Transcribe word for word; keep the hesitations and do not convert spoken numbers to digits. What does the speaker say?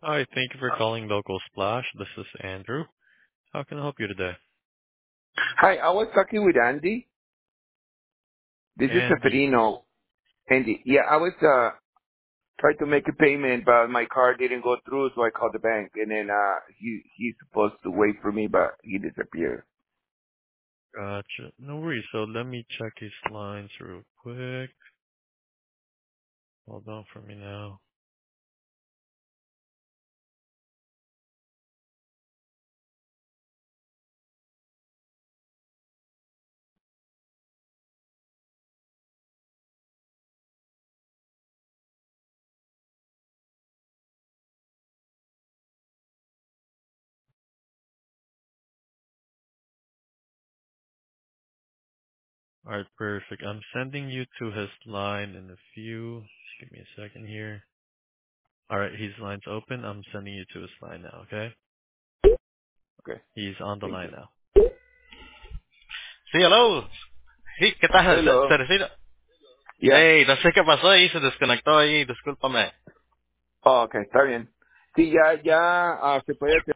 Hi, thank you for calling Local Splash. This is Andrew. How can I help you today? Hi, I was talking with Andy. This is Andy. Seferino. Andy, yeah, I was uh trying to make a payment, but my card didn't go through, so I called the bank, and then uh he he's supposed to wait for me, but he disappeared. Gotcha. No worries. So let me check his lines real quick. Hold on for me now. Alright, perfect. I'm sending you to his line in a few. Just give me a second here. Alright, his line's open. I'm sending you to his line now, okay? Okay, He's on the thank line you. now. Sí, hello. Sí, ¿qué tal? Ce- Hello. Cerecito. Yeah. Hey, no sé qué pasó ahí, se desconectó ahí, discúlpame. Oh, okay, está bien. Sí, ya ya ah, se puede hacer